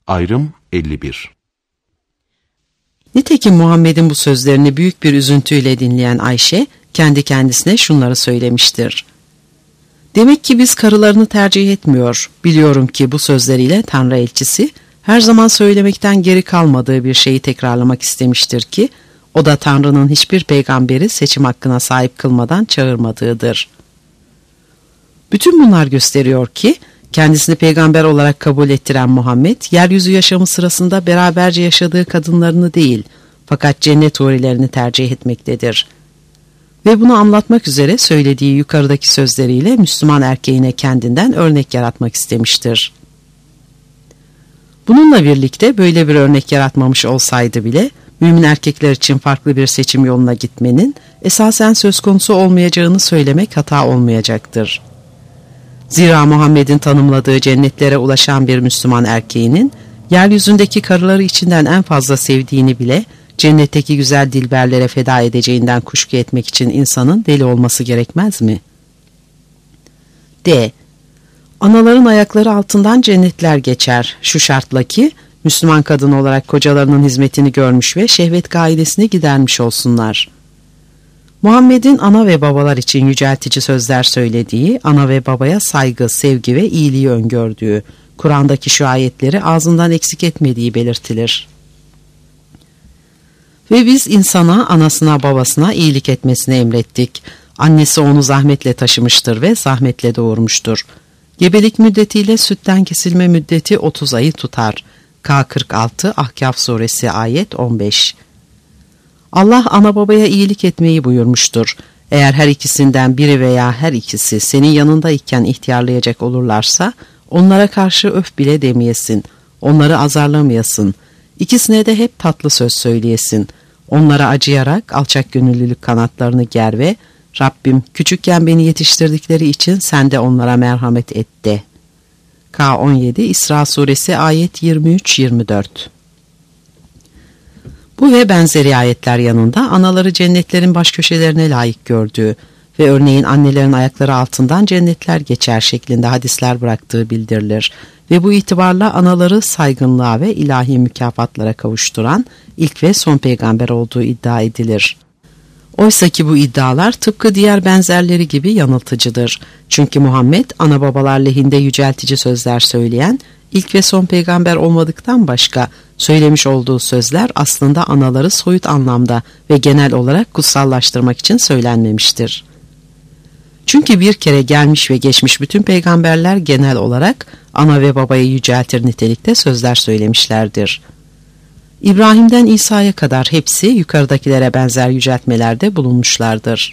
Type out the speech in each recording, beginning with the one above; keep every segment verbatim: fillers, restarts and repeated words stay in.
Ayrım elli bir. Nitekim Muhammed'in bu sözlerini büyük bir üzüntüyle dinleyen Ayşe, kendi kendisine şunları söylemiştir. Demek ki biz karılarını tercih etmiyor. Biliyorum ki bu sözleriyle Tanrı elçisi, her zaman söylemekten geri kalmadığı bir şeyi tekrarlamak istemiştir ki, o da Tanrı'nın hiçbir peygamberi seçim hakkına sahip kılmadan çağırmadığıdır. Bütün bunlar gösteriyor ki, kendisini peygamber olarak kabul ettiren Muhammed, yeryüzü yaşamı sırasında beraberce yaşadığı kadınlarını değil, fakat cennet hurilerini tercih etmektedir. Ve bunu anlatmak üzere söylediği yukarıdaki sözleriyle Müslüman erkeğine kendinden örnek yaratmak istemiştir. Bununla birlikte böyle bir örnek yaratmamış olsaydı bile, mümin erkekler için farklı bir seçim yoluna gitmenin esasen söz konusu olmayacağını söylemek hata olmayacaktır. Zira Muhammed'in tanımladığı cennetlere ulaşan bir Müslüman erkeğinin, yeryüzündeki karıları içinden en fazla sevdiğini bile, cennetteki güzel dilberlere feda edeceğinden kuşku etmek için insanın deli olması gerekmez mi? D. Anaların ayakları altından cennetler geçer. Şu şartla ki, Müslüman kadın olarak kocalarının hizmetini görmüş ve şehvet gailesini gidermiş olsunlar. Muhammed'in ana ve babalar için yüceltici sözler söylediği, ana ve babaya saygı, sevgi ve iyiliği öngördüğü, Kur'an'daki şu ayetleri ağzından eksik etmediği belirtilir. Ve biz insana, anasına, babasına iyilik etmesini emrettik. Annesi onu zahmetle taşımıştır ve zahmetle doğurmuştur. Gebelik müddetiyle sütten kesilme müddeti otuz ayı tutar. K kırk altı Ahkaf suresi ayet on beş. Allah ana babaya iyilik etmeyi buyurmuştur. Eğer her ikisinden biri veya her ikisi senin yanındayken ihtiyarlayacak olurlarsa, onlara karşı öf bile demeyesin, onları azarlamayasın, ikisine de hep tatlı söz söyleyesin, onlara acıyarak alçak gönüllülük kanatlarını ger ve Rabbim küçükken beni yetiştirdikleri için sen de onlara merhamet et de. K on yedi İsra suresi ayet yirmi üç yirmi dört. Bu ve benzeri ayetler yanında anaları cennetlerin baş köşelerine layık gördüğü ve örneğin annelerin ayakları altından cennetler geçer şeklinde hadisler bıraktığı bildirilir ve bu itibarla anaları saygınlığa ve ilahi mükafatlara kavuşturan ilk ve son peygamber olduğu iddia edilir. Oysa ki bu iddialar tıpkı diğer benzerleri gibi yanıltıcıdır. Çünkü Muhammed ana babalar lehinde yüceltici sözler söyleyen, ilk ve son peygamber olmadıktan başka söylemiş olduğu sözler aslında anaları soyut anlamda ve genel olarak kutsallaştırmak için söylenmemiştir. Çünkü bir kere gelmiş ve geçmiş bütün peygamberler genel olarak ana ve babayı yüceltir nitelikte sözler söylemişlerdir. İbrahim'den İsa'ya kadar hepsi yukarıdakilere benzer yüceltmelerde bulunmuşlardır.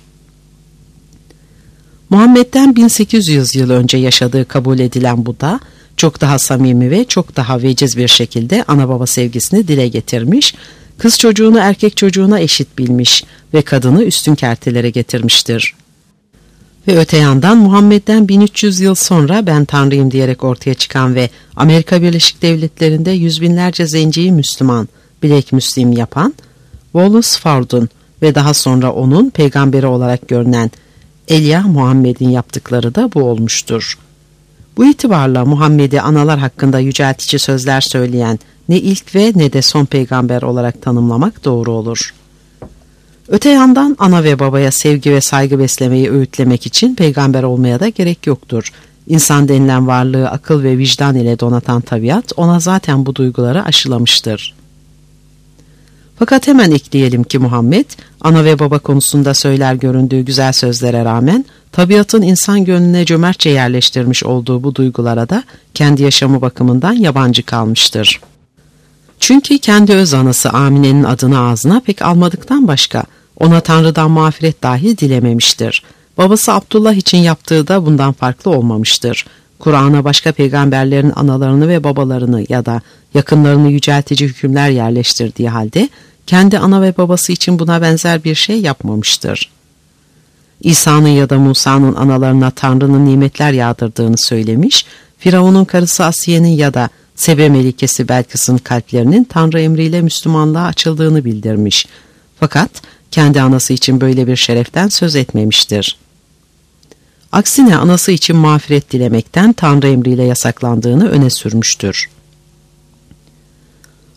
Muhammed'den bin sekiz yüz yıl önce yaşadığı kabul edilen bu da, çok daha samimi ve çok daha veciz bir şekilde ana baba sevgisini dile getirmiş, kız çocuğunu erkek çocuğuna eşit bilmiş ve kadını üstün kertelere getirmiştir. Ve öte yandan Muhammed'den bin üç yüz yıl sonra ben Tanrıyım diyerek ortaya çıkan ve Amerika Birleşik Devletleri'nde yüz binlerce zenciyi Müslüman, bilek Müslim yapan Wallace Ford'un ve daha sonra onun peygamberi olarak görünen Elijah Muhammed'in yaptıkları da bu olmuştur. Bu itibarla Muhammed'i analar hakkında yüceltici sözler söyleyen ne ilk ve ne de son peygamber olarak tanımlamak doğru olur. Öte yandan ana ve babaya sevgi ve saygı beslemeyi öğütlemek için peygamber olmaya da gerek yoktur. İnsan denilen varlığı akıl ve vicdan ile donatan tabiat ona zaten bu duyguları aşılamıştır. Fakat hemen ekleyelim ki Muhammed, ana ve baba konusunda söyler göründüğü güzel sözlere rağmen, tabiatın insan gönlüne cömertçe yerleştirmiş olduğu bu duygulara da kendi yaşamı bakımından yabancı kalmıştır. Çünkü kendi öz anası Amine'nin adını ağzına pek almadıktan başka, ona Tanrı'dan mağfiret dahi dilememiştir. Babası Abdullah için yaptığı da bundan farklı olmamıştır. Kur'an'a başka peygamberlerin analarını ve babalarını ya da yakınlarını yüceltici hükümler yerleştirdiği halde, kendi ana ve babası için buna benzer bir şey yapmamıştır. İsa'nın ya da Musa'nın analarına Tanrı'nın nimetler yağdırdığını söylemiş, Firavun'un karısı Asiye'nin ya da Sebe Melikesi Belkıs'ın kalplerinin Tanrı emriyle Müslümanlığa açıldığını bildirmiş. Fakat kendi anası için böyle bir şereften söz etmemiştir. Aksine anası için mağfiret dilemekten Tanrı emriyle yasaklandığını öne sürmüştür.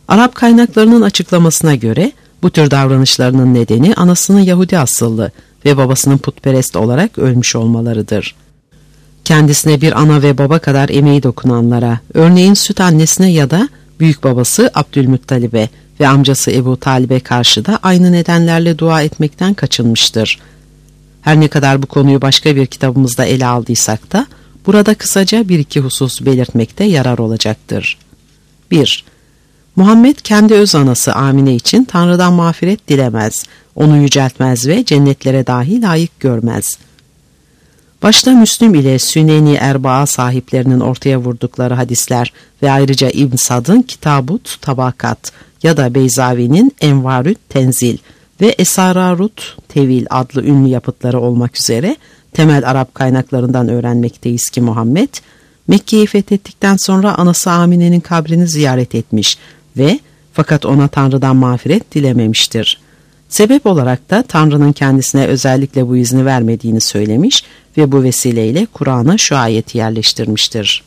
Arap kaynaklarının açıklamasına göre bu tür davranışlarının nedeni anasının Yahudi asıllı ve babasının putperest olarak ölmüş olmalarıdır. Kendisine bir ana ve baba kadar emeği dokunanlara, örneğin süt annesine ya da büyük babası Abdülmuttalib'e ve amcası Ebu Talib'e karşı da aynı nedenlerle dua etmekten kaçınmıştır. Her ne kadar bu konuyu başka bir kitabımızda ele aldıysak da burada kısaca bir iki husus belirtmekte yarar olacaktır. bir. Muhammed kendi öz anası Amine için Tanrı'dan mağfiret dilemez, onu yüceltmez ve cennetlere dahi layık görmez. Başta Müslüm ile Süneni Erbaa sahiplerinin ortaya vurdukları hadisler ve ayrıca İbn Sad'ın Kitabut Tabakat ya da Beyzavi'nin Envarü't Tenzil ve Esararut Tevil adlı ünlü yapıtları olmak üzere temel Arap kaynaklarından öğrenmekteyiz ki Muhammed, Mekke'yi fethettikten sonra anası Amine'nin kabrini ziyaret etmiş ve fakat ona Tanrı'dan mağfiret dilememiştir. Sebep olarak da Tanrı'nın kendisine özellikle bu izni vermediğini söylemiş ve bu vesileyle Kur'an'a şu ayeti yerleştirmiştir.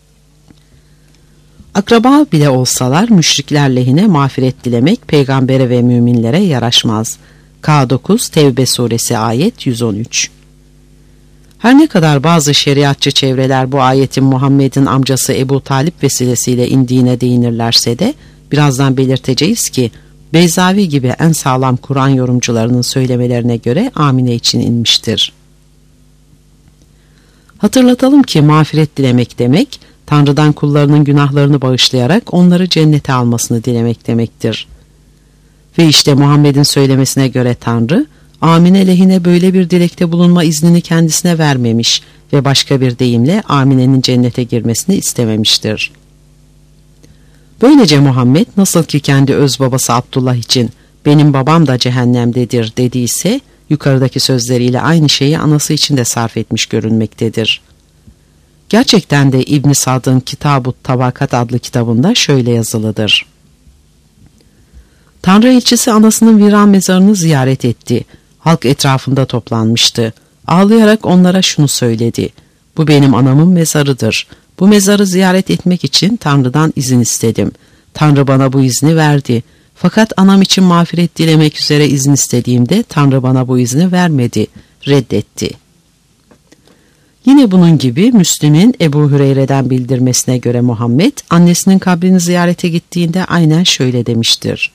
Akraba bile olsalar müşrikler lehine mağfiret dilemek peygambere ve müminlere yaraşmaz. K dokuz Tevbe suresi ayet yüz on üç. Her ne kadar bazı şeriatçı çevreler bu ayetin Muhammed'in amcası Ebu Talip vesilesiyle indiğine değinirlerse de birazdan belirteceğiz ki Beyzavi gibi en sağlam Kur'an yorumcularının söylemelerine göre Amine için inmiştir. Hatırlatalım ki mağfiret dilemek demek, Tanrı'dan kullarının günahlarını bağışlayarak onları cennete almasını dilemek demektir. Ve işte Muhammed'in söylemesine göre Tanrı, Amine lehine böyle bir dilekte bulunma iznini kendisine vermemiş ve başka bir deyimle Amine'nin cennete girmesini istememiştir. Böylece Muhammed nasıl ki kendi öz babası Abdullah için benim babam da cehennemdedir dediyse, yukarıdaki sözleriyle aynı şeyi anası için de sarf etmiş görünmektedir. Gerçekten de İbn Sad'ın Kitabut Tabakat adlı kitabında şöyle yazılıdır. Tanrı elçisi anasının viran mezarını ziyaret etti. Halk etrafında toplanmıştı. Ağlayarak onlara şunu söyledi. Bu benim anamın mezarıdır. Bu mezarı ziyaret etmek için Tanrı'dan izin istedim. Tanrı bana bu izni verdi. Fakat anam için mağfiret dilemek üzere izin istediğimde Tanrı bana bu izni vermedi, reddetti. Yine bunun gibi Müslim'in Ebu Hüreyre'den bildirmesine göre Muhammed, annesinin kabrini ziyarete gittiğinde aynen şöyle demiştir.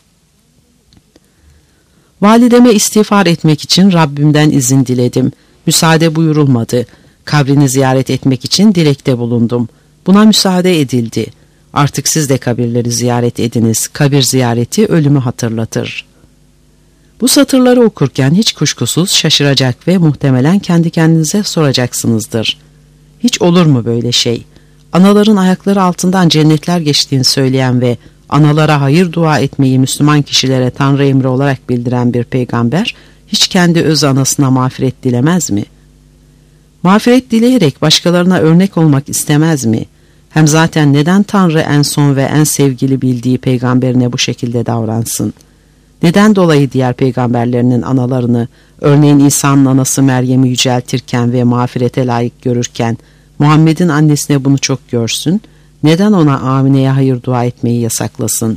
Valideme istiğfar etmek için Rabbimden izin diledim. Müsaade buyurulmadı. Kabrini ziyaret etmek için dilekte bulundum. Buna müsaade edildi. Artık siz de kabirleri ziyaret ediniz. Kabir ziyareti ölümü hatırlatır. Bu satırları okurken hiç kuşkusuz şaşıracak ve muhtemelen kendi kendinize soracaksınızdır. Hiç olur mu böyle şey? Anaların ayakları altından cennetler geçtiğini söyleyen ve analara hayır dua etmeyi Müslüman kişilere Tanrı emri olarak bildiren bir peygamber, hiç kendi öz anasına mağfiret dilemez mi? Mağfiret dileyerek başkalarına örnek olmak istemez mi? Hem zaten neden Tanrı en son ve en sevgili bildiği peygamberine bu şekilde davransın? Neden dolayı diğer peygamberlerinin analarını, örneğin İsa'nın anası Meryem'i yüceltirken ve mağfirete layık görürken, Muhammed'in annesine bunu çok görsün, neden ona Amine'ye hayır dua etmeyi yasaklasın?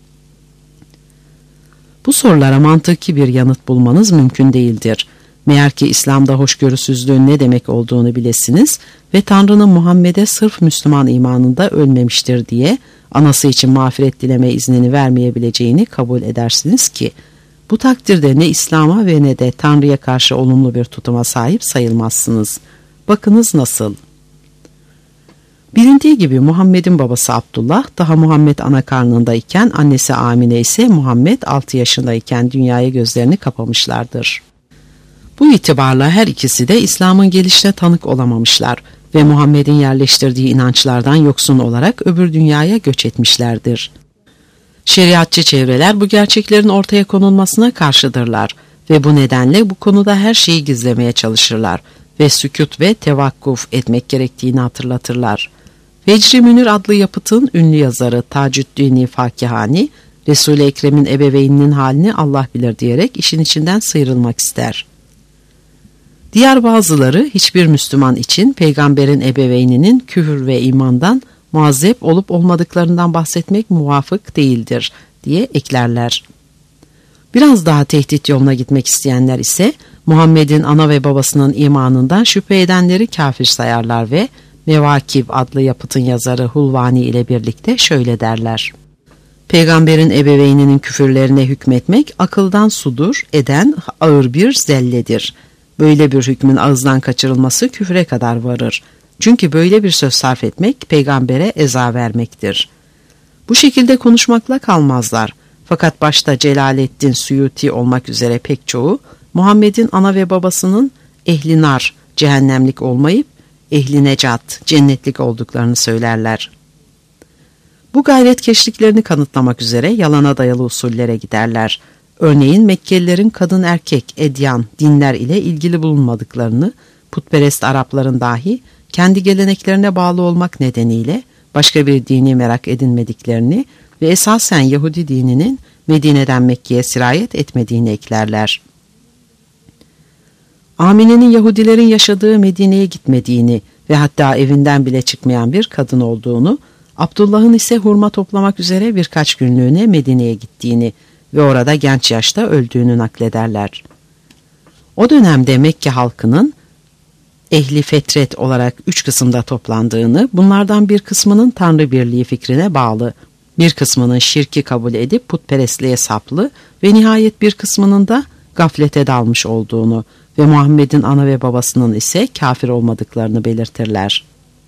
Bu sorulara mantıki bir yanıt bulmanız mümkün değildir. Meğer ki İslam'da hoşgörüsüzlüğün ne demek olduğunu bilesiniz ve Tanrı'nın Muhammed'e sırf Müslüman imanında ölmemiştir diye anası için mağfiret dileme iznini vermeyebileceğini kabul edersiniz ki, bu takdirde ne İslam'a ve ne de Tanrı'ya karşı olumlu bir tutuma sahip sayılmazsınız. Bakınız nasıl? Bilindiği gibi Muhammed'in babası Abdullah daha Muhammed ana karnındayken, annesi Amine ise Muhammed altı yaşındayken dünyaya gözlerini kapamışlardır. Bu itibarla her ikisi de İslam'ın gelişine tanık olamamışlar ve Muhammed'in yerleştirdiği inançlardan yoksun olarak öbür dünyaya göç etmişlerdir. Şeriatçı çevreler bu gerçeklerin ortaya konulmasına karşıdırlar ve bu nedenle bu konuda her şeyi gizlemeye çalışırlar ve sükût ve tevakkuf etmek gerektiğini hatırlatırlar. Vecri Münir adlı yapıtın ünlü yazarı Tacuddin Fakihani, Resul-i Ekrem'in ebeveyninin halini Allah bilir diyerek işin içinden sıyrılmak ister. Diğer bazıları hiçbir Müslüman için peygamberin ebeveyninin küfür ve imandan muazzep olup olmadıklarından bahsetmek muvafık değildir diye eklerler. Biraz daha tehdit yoluna gitmek isteyenler ise Muhammed'in ana ve babasının imanından şüphe edenleri kafir sayarlar ve Mevakib adlı yapıtın yazarı Hulvani ile birlikte şöyle derler. Peygamberin ebeveyninin küfürlerine hükmetmek akıldan sudur eden ağır bir zelledir. Böyle bir hükmün ağızdan kaçırılması küfre kadar varır. Çünkü böyle bir söz sarf etmek peygambere eza vermektir. Bu şekilde konuşmakla kalmazlar. Fakat başta Celaleddin Suyuti olmak üzere pek çoğu Muhammed'in ana ve babasının ehli nar, cehennemlik olmayıp ehli necat, cennetlik olduklarını söylerler. Bu gayretkeşliklerini kanıtlamak üzere yalana dayalı usullere giderler. Örneğin Mekkelilerin kadın erkek, edyan, dinler ile ilgili bulunmadıklarını, putperest Arapların dahi kendi geleneklerine bağlı olmak nedeniyle başka bir dini merak edinmediklerini ve esasen Yahudi dininin Medine'den Mekke'ye sirayet etmediğini eklerler. Amine'nin Yahudilerin yaşadığı Medine'ye gitmediğini ve hatta evinden bile çıkmayan bir kadın olduğunu, Abdullah'ın ise hurma toplamak üzere birkaç günlüğüne Medine'ye gittiğini ve orada genç yaşta öldüğünü naklederler. O dönemde Mekke halkının ehli fetret olarak üç kısımda toplandığını, bunlardan bir kısmının Tanrı birliği fikrine bağlı, bir kısmının şirki kabul edip putperestliğe saplı ve nihayet bir kısmının da gaflete dalmış olduğunu ve Muhammed'in ana ve babasının ise kafir olmadıklarını belirtirler.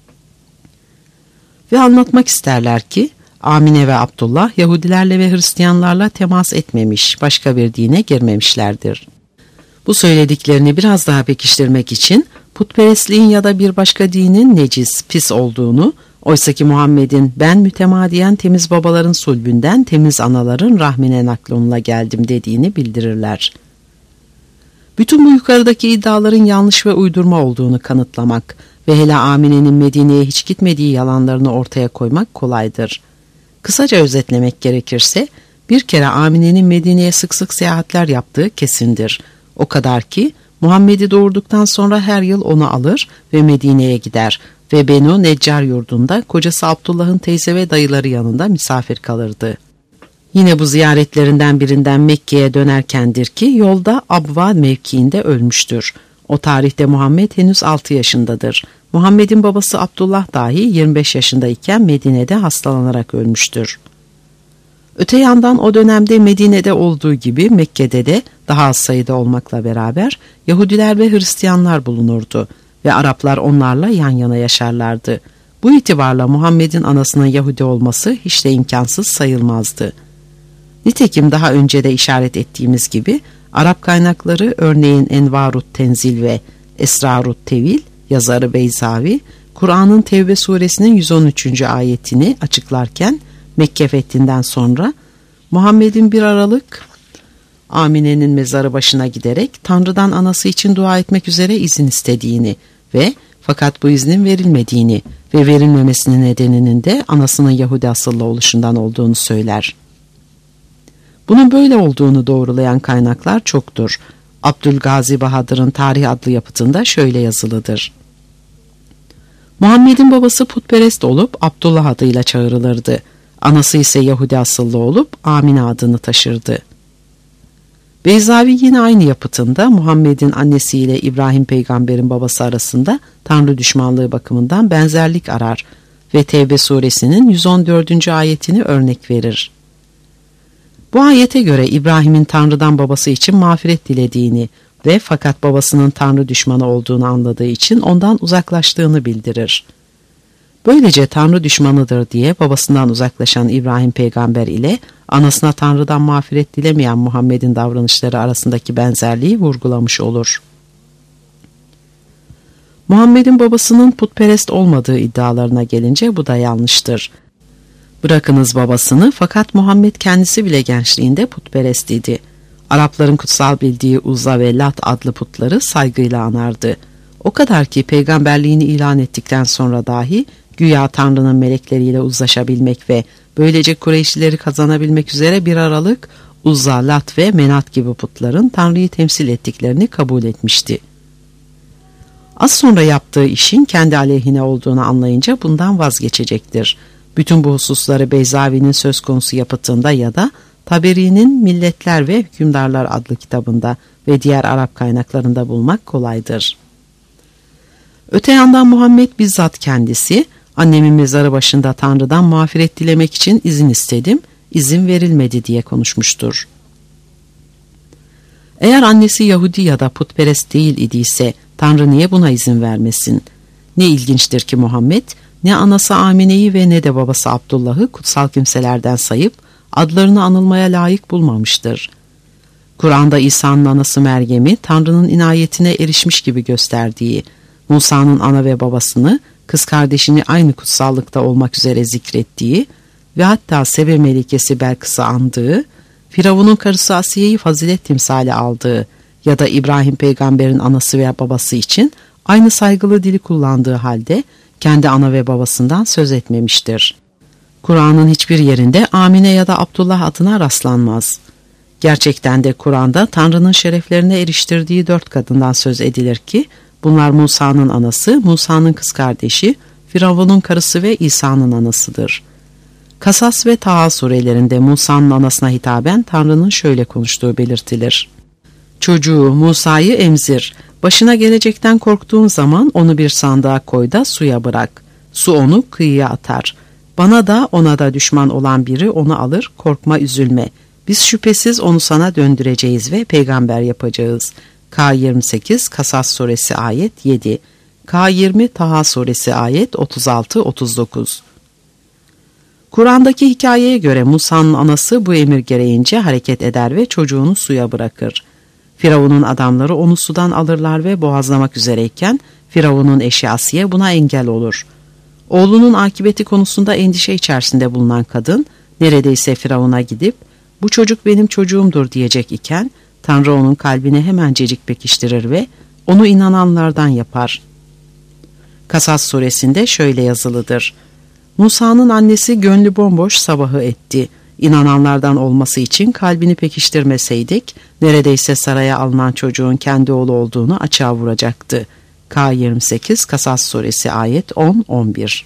Ve anlatmak isterler ki Amine ve Abdullah Yahudilerle ve Hristiyanlarla temas etmemiş, başka bir dine girmemişlerdir. Bu söylediklerini biraz daha pekiştirmek için putperestliğin ya da bir başka dinin necis, pis olduğunu, oysaki Muhammed'in ben mütemadiyen temiz babaların sulbünden temiz anaların rahmine naklonuna geldim dediğini bildirirler. Bütün bu yukarıdaki iddiaların yanlış ve uydurma olduğunu kanıtlamak ve hele Amine'nin Medine'ye hiç gitmediği yalanlarını ortaya koymak kolaydır. Kısaca özetlemek gerekirse bir kere Amine'nin Medine'ye sık sık seyahatler yaptığı kesindir. O kadar ki Muhammed'i doğurduktan sonra her yıl onu alır ve Medine'ye gider ve Benu Neccar yurdunda kocası Abdullah'ın teyze ve dayıları yanında misafir kalırdı. Yine bu ziyaretlerinden birinden Mekke'ye dönerkendir ki yolda Abva mevkiinde ölmüştür. O tarihte Muhammed henüz altı yaşındadır. Muhammed'in babası Abdullah dahi yirmi beş yaşındayken Medine'de hastalanarak ölmüştür. Öte yandan o dönemde Medine'de olduğu gibi Mekke'de de daha az sayıda olmakla beraber Yahudiler ve Hristiyanlar bulunurdu ve Araplar onlarla yan yana yaşarlardı. Bu itibarla Muhammed'in anasının Yahudi olması hiç de imkansız sayılmazdı. Nitekim daha önce de işaret ettiğimiz gibi Arap kaynakları örneğin Envarut Tenzil ve Esrarut Tevil yazarı Beyzavi, Kur'an'ın Tevbe suresinin yüz on üçüncü ayetini açıklarken Mekke fethinden sonra Muhammed'in bir aralık Amine'nin mezarı başına giderek Tanrı'dan anası için dua etmek üzere izin istediğini ve fakat bu iznin verilmediğini ve verilmemesinin nedeninin de anasının Yahudi asıllı oluşundan olduğunu söyler. Bunun böyle olduğunu doğrulayan kaynaklar çoktur. Abdülgazi Bahadır'ın Tarih adlı yapıtında şöyle yazılıdır. Muhammed'in babası putperest olup Abdullah adıyla çağrılırdı. Anası ise Yahudi asıllı olup Amine adını taşırdı. Beyzavi yine aynı yapıtında Muhammed'in annesiyle İbrahim peygamberin babası arasında Tanrı düşmanlığı bakımından benzerlik arar ve Tevbe suresinin yüz on dördüncü ayetini örnek verir. Bu ayete göre İbrahim'in Tanrı'dan babası için mağfiret dilediğini ve fakat babasının Tanrı düşmanı olduğunu anladığı için ondan uzaklaştığını bildirir. Böylece Tanrı düşmanıdır diye babasından uzaklaşan İbrahim peygamber ile anasına Tanrı'dan mağfiret dilemeyen Muhammed'in davranışları arasındaki benzerliği vurgulamış olur. Muhammed'in babasının putperest olmadığı iddialarına gelince bu da yanlıştır. Bırakınız babasını, fakat Muhammed kendisi bile gençliğinde putperest idi. Arapların kutsal bildiği Uzza ve Lat adlı putları saygıyla anardı. O kadar ki peygamberliğini ilan ettikten sonra dahi güya Tanrı'nın melekleriyle uzlaşabilmek ve böylece Kureyşlileri kazanabilmek üzere bir aralık Uzza, Lat ve Menat gibi putların Tanrı'yı temsil ettiklerini kabul etmişti. Az sonra yaptığı işin kendi aleyhine olduğunu anlayınca bundan vazgeçecektir. Bütün bu hususları Beyzavi'nin söz konusu yapıtında ya da Taberi'nin Milletler ve Hükümdarlar adlı kitabında ve diğer Arap kaynaklarında bulmak kolaydır. Öte yandan Muhammed bizzat kendisi, annemin mezarı başında Tanrı'dan mağfiret dilemek için izin istedim, izin verilmedi diye konuşmuştur. Eğer annesi Yahudi ya da putperest değil idiyse Tanrı niye buna izin vermesin? Ne ilginçtir ki Muhammed ne anası Amine'yi ve ne de babası Abdullah'ı kutsal kimselerden sayıp adlarını anılmaya layık bulmamıştır. Kur'an'da İsa'nın anası Meryem'i Tanrı'nın inayetine erişmiş gibi gösterdiği, Musa'nın ana ve babasını, kız kardeşini aynı kutsallıkta olmak üzere zikrettiği ve hatta Sebe melikesi Belkıs'ı andığı, Firavun'un karısı Asiye'yi fazilet timsali aldığı ya da İbrahim peygamberin anası veya babası için aynı saygılı dili kullandığı halde kendi ana ve babasından söz etmemiştir. Kur'an'ın hiçbir yerinde Amine ya da Abdullah adına rastlanmaz. Gerçekten de Kur'an'da Tanrı'nın şereflerine eriştirdiği dört kadından söz edilir ki bunlar Musa'nın anası, Musa'nın kız kardeşi, Firavun'un karısı ve İsa'nın anasıdır. Kasas ve Taha surelerinde Musa'nın anasına hitaben Tanrı'nın şöyle konuştuğu belirtilir. Çocuğu Musa'yı emzir, başına gelecekten korktuğun zaman onu bir sandığa koy da suya bırak. Su onu kıyıya atar. Bana da ona da düşman olan biri onu alır, korkma üzülme. Biz şüphesiz onu sana döndüreceğiz ve peygamber yapacağız. K yirmi sekiz Kasas suresi ayet yedi. K yirmi Taha suresi ayet otuz altı otuz dokuz. Kur'an'daki hikayeye göre Musa'nın anası bu emir gereğince hareket eder ve çocuğunu suya bırakır. Firavun'un adamları onu sudan alırlar ve boğazlamak üzereyken Firavun'un eşi Asiye buna engel olur. Oğlunun akıbeti konusunda endişe içerisinde bulunan kadın neredeyse Firavun'a gidip bu çocuk benim çocuğumdur diyecek iken Tanrı onun kalbine hemencecik pekiştirir ve onu inananlardan yapar. Kasas suresinde şöyle yazılıdır. Musa'nın annesi gönlü bomboş sabahı etti. İnananlardan olması için kalbini pekiştirmeseydik neredeyse saraya alınan çocuğun kendi oğlu olduğunu açığa vuracaktı. K yirmi sekiz Kasas suresi ayet on on bir.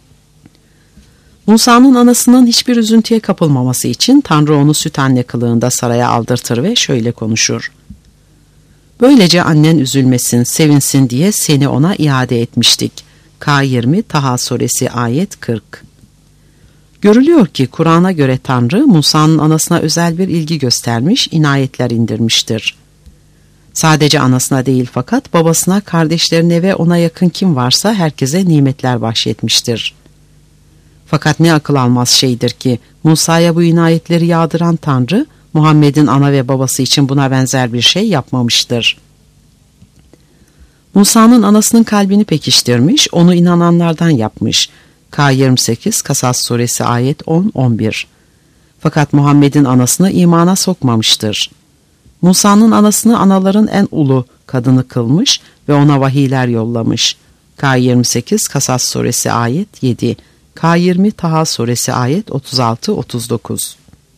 Musa'nın anasının hiçbir üzüntüye kapılmaması için Tanrı onu süt anne kılığında saraya aldırtır ve şöyle konuşur. Böylece annen üzülmesin, sevinsin diye seni ona iade etmiştik. K yirmi Taha suresi ayet kırk. Görülüyor ki Kur'an'a göre Tanrı Musa'nın anasına özel bir ilgi göstermiş, inayetler indirmiştir. Sadece anasına değil fakat babasına, kardeşlerine ve ona yakın kim varsa herkese nimetler bahşetmiştir. Fakat ne akıl almaz şeydir ki Musa'ya bu inayetleri yağdıran Tanrı Muhammed'in ana ve babası için buna benzer bir şey yapmamıştır. Musa'nın anasının kalbini pekiştirmiş, onu inananlardan yapmış. K yirmi sekiz Kasas suresi ayet on on bir. Fakat Muhammed'in anasını imana sokmamıştır. Musa'nın anasını anaların en ulu kadını kılmış ve ona vahiyler yollamış. K yirmi sekiz Kasas suresi ayet yedi. K yirmi Taha suresi ayet otuz altı otuz dokuz.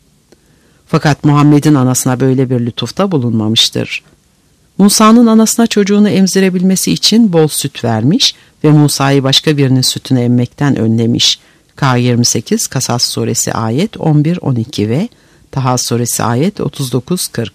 Fakat Muhammed'in anasına böyle bir lütufta bulunmamıştır. Musa'nın anasına çocuğunu emzirebilmesi için bol süt vermiş ve Musa'yı başka birinin sütünü emmekten önlemiş. K yirmi sekiz Kasas suresi ayet on bir on iki ve Taha suresi ayet otuz dokuz kırk.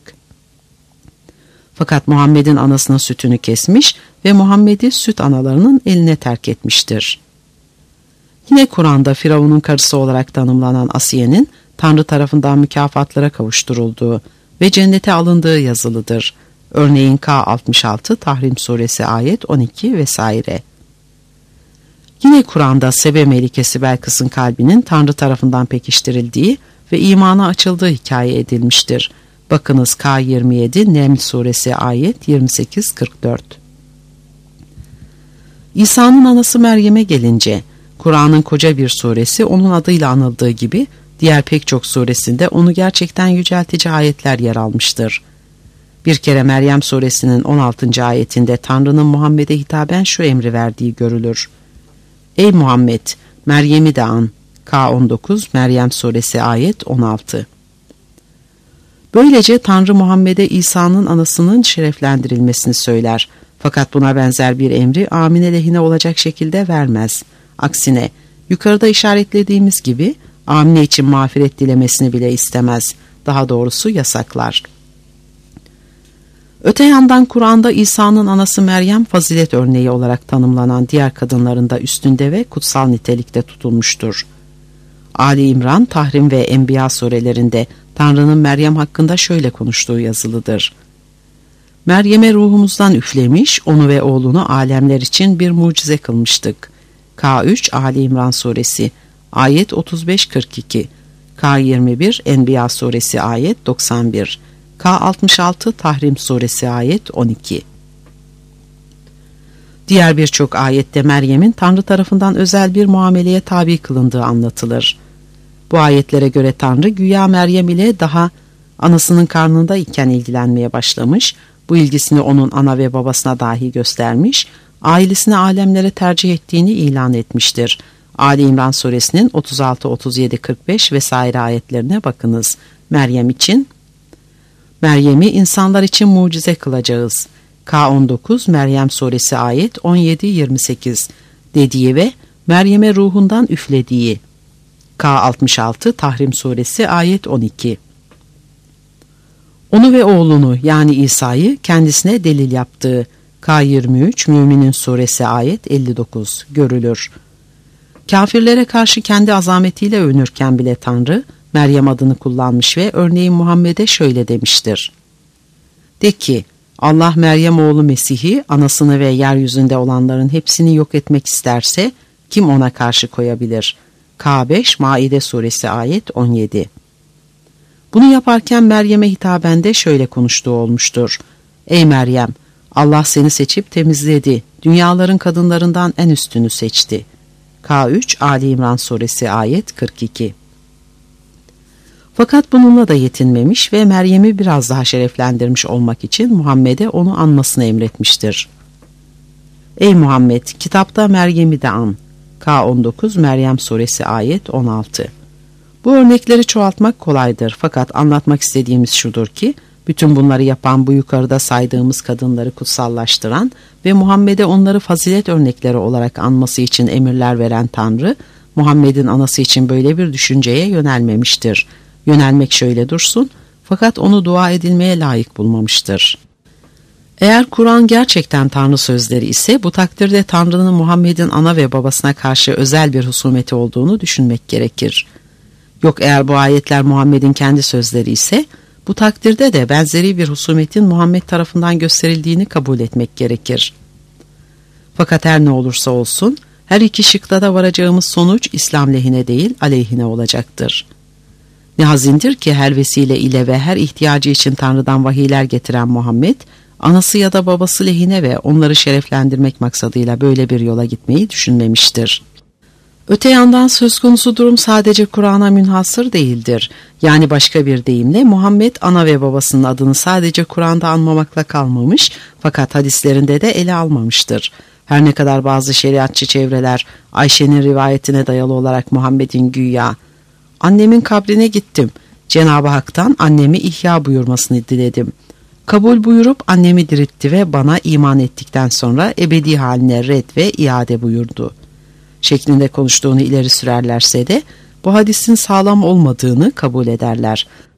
Fakat Muhammed'in anasının sütünü kesmiş ve Muhammed'i süt analarının eline terk etmiştir. Yine Kur'an'da Firavun'un karısı olarak tanımlanan Asiye'nin Tanrı tarafından mükafatlara kavuşturulduğu ve cennete alındığı yazılıdır. Örneğin K altmış altı Tahrim suresi ayet on iki vesaire. Yine Kur'an'da Sebe melikesi Belkıs'ın kalbinin Tanrı tarafından pekiştirildiği ve imana açıldığı hikaye edilmiştir. Bakınız K yirmi yedi Neml suresi ayet yirmi sekiz kırk dört. İsa'nın anası Meryem'e gelince Kur'an'ın koca bir suresi onun adıyla anıldığı gibi diğer pek çok suresinde onu gerçekten yüceltici ayetler yer almıştır. Bir kere Meryem suresinin on altıncı ayetinde Tanrı'nın Muhammed'e hitaben şu emri verdiği görülür. Ey Muhammed, Meryem'i de an. K on dokuz Meryem suresi ayet on altı. Böylece Tanrı Muhammed'e İsa'nın anasının şereflendirilmesini söyler. Fakat buna benzer bir emri Amine lehine olacak şekilde vermez. Aksine yukarıda işaretlediğimiz gibi Amine için mağfiret dilemesini bile istemez. Daha doğrusu yasaklar. Öte yandan Kur'an'da İsa'nın anası Meryem fazilet örneği olarak tanımlanan diğer kadınların da üstünde ve kutsal nitelikte tutulmuştur. Ali İmran, Tahrim ve Enbiya surelerinde Tanrı'nın Meryem hakkında şöyle konuştuğu yazılıdır. Meryem'e ruhumuzdan üflemiş, onu ve oğlunu alemler için bir mucize kılmıştık. K üç Ali İmran suresi ayet otuz beş kırk iki, K yirmi bir Enbiya suresi ayet doksan bir, K altmış altı Tahrim suresi ayet on iki. Diğer birçok ayette Meryem'in Tanrı tarafından özel bir muameleye tabi kılındığı anlatılır. Bu ayetlere göre Tanrı güya Meryem ile daha anasının karnında iken ilgilenmeye başlamış, bu ilgisini onun ana ve babasına dahi göstermiş, ailesini alemlere tercih ettiğini ilan etmiştir. Ali İmran suresinin otuz altı, otuz yedi, kırk beş vesaire ayetlerine bakınız. Meryem için, Meryem'i insanlar için mucize kılacağız. K on dokuz Meryem suresi ayet on yedi yirmi sekiz dediği ve Meryem'e ruhundan üflediği. K altmış altı Tahrim suresi ayet on iki. Onu ve oğlunu yani İsa'yı kendisine delil yaptığı. K yirmi üç Müminin suresi ayet elli dokuz görülür. Kafirlere karşı kendi azametiyle övünürken bile Tanrı Meryem adını kullanmış ve örneğin Muhammed'e şöyle demiştir. De ki, Allah Meryem oğlu Mesih'i, anasını ve yeryüzünde olanların hepsini yok etmek isterse kim ona karşı koyabilir? K beş Maide suresi ayet on yedi. Bunu yaparken Meryem'e hitaben de şöyle konuştuğu olmuştur. Ey Meryem, Allah seni seçip temizledi, dünyaların kadınlarından en üstünü seçti. K üç Ali İmran suresi ayet kırk iki. Fakat bununla da yetinmemiş ve Meryem'i biraz daha şereflendirmiş olmak için Muhammed'e onu anmasını emretmiştir. Ey Muhammed, kitapta Meryem'i de an. K on dokuz Meryem suresi ayet on altı. Bu örnekleri çoğaltmak kolaydır fakat anlatmak istediğimiz şudur ki, bütün bunları yapan bu yukarıda saydığımız kadınları kutsallaştıran ve Muhammed'e onları fazilet örnekleri olarak anması için emirler veren Tanrı, Muhammed'in anası için böyle bir düşünceye yönelmemiştir. Yönelmek şöyle dursun, fakat onu dua edilmeye layık bulmamıştır. Eğer Kur'an gerçekten Tanrı sözleri ise bu takdirde Tanrı'nın Muhammed'in ana ve babasına karşı özel bir husumeti olduğunu düşünmek gerekir. Yok eğer bu ayetler Muhammed'in kendi sözleri ise bu takdirde de benzeri bir husumetin Muhammed tarafından gösterildiğini kabul etmek gerekir. Fakat her ne olursa olsun her iki şıkta da varacağımız sonuç İslam lehine değil aleyhine olacaktır. Ne hazindir ki her vesile ile ve her ihtiyacı için Tanrı'dan vahiyler getiren Muhammed, anası ya da babası lehine ve onları şereflendirmek maksadıyla böyle bir yola gitmeyi düşünmemiştir. Öte yandan söz konusu durum sadece Kur'an'a münhasır değildir. Yani başka bir deyimle Muhammed ana ve babasının adını sadece Kur'an'da anmamakla kalmamış fakat hadislerinde de ele almamıştır. Her ne kadar bazı şeriatçı çevreler Ayşe'nin rivayetine dayalı olarak Muhammed'in güya "Annemin kabrine gittim. Cenab-ı Hak'tan annemi ihya buyurmasını diledim. Kabul buyurup annemi diritti ve bana iman ettikten sonra ebedi haline red ve iade buyurdu" şeklinde konuştuğunu ileri sürerlerse de bu hadisin sağlam olmadığını kabul ederler.